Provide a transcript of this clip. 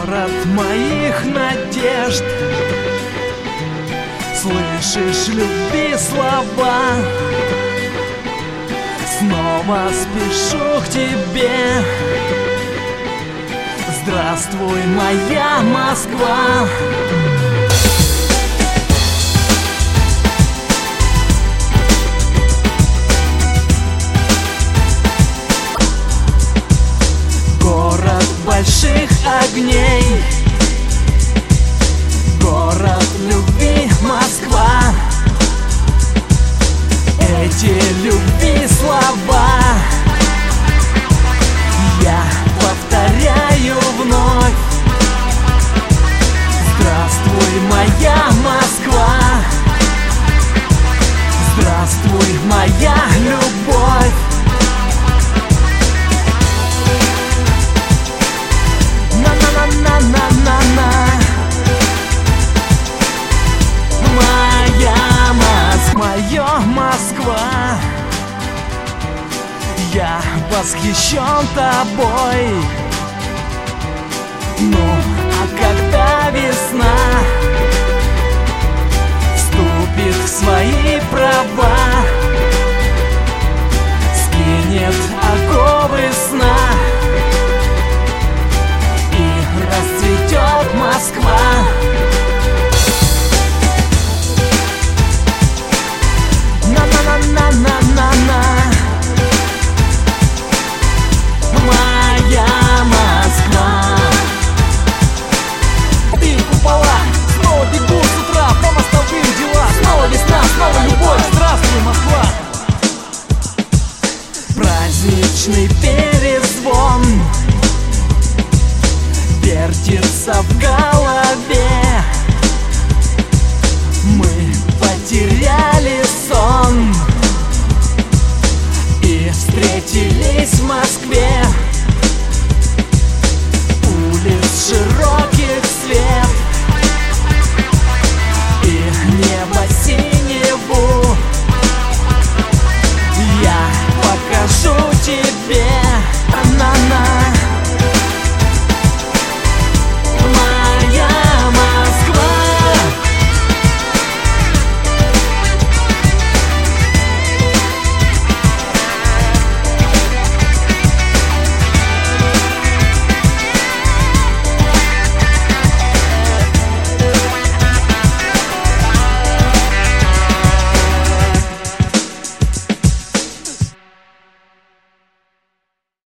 город моих надежд. Слышишь любви слова? Снова спешу к тебе. Здравствуй, моя Москва. Город больших огней, город любви Москва. Эти любви слова я повторяю вновь. Здравствуй, моя Москва. Здравствуй, моя любовь. На-на-на-на-на-на-на. Моя Москва, моя Москва. Я восхищен тобой. Ну, а когда весна вступит в свои права, скинет оковы сна и расцветет Москва. На-на-на-на-на-на-на. Моя Москва. Ты купола, снова бегу с утра по мостовым дела. Снова весна, снова любовь. Здравствуй, Москва. Праздничный перезвон вертится в голове. Мы потеряли сон и встретились в Москве.